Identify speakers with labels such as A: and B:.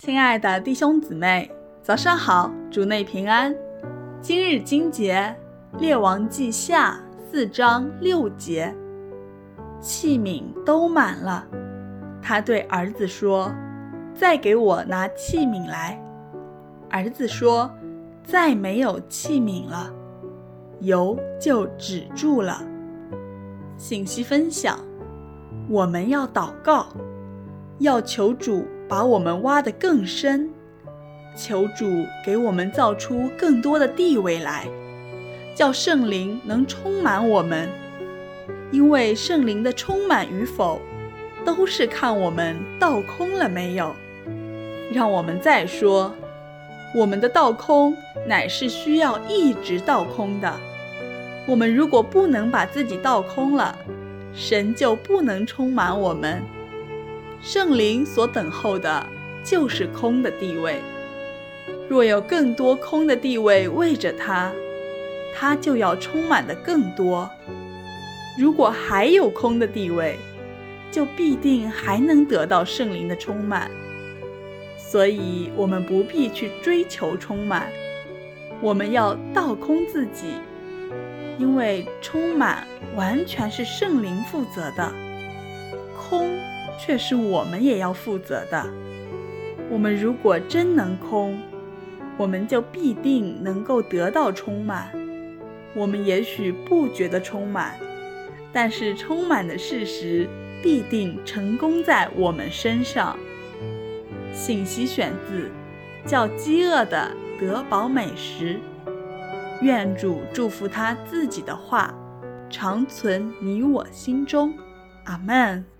A: 亲爱的弟兄姊妹，早上好，主内平安。今日经节，列王记下4章6节。器皿都满了，他对儿子说：再给我拿器皿来。儿子说：再没有器皿了。油就止住了。信息分享：我们要祷告，要求主把我们挖得更深，求主给我们造出更多的地位来，叫圣灵能充满我们。因为圣灵的充满与否，都是看我们倒空了没有。让我们再说，我们的倒空乃是需要一直倒空的。我们如果不能把自己倒空了，神就不能充满我们。圣灵所等候的就是空的地位，若有更多空的地位为着他，他就要充满的更多。如果还有空的地位，就必定还能得到圣灵的充满。所以我们不必去追求充满，我们要倒空自己，因为充满完全是圣灵负责的，空却是我们也要负责的。我们如果真能空，我们就必定能够得到充满。我们也许不觉得充满，但是充满的事实必定成功在我们身上。信息选自叫饥饿的得饱美食。愿主祝福他自己的话，常存你我心中。阿们。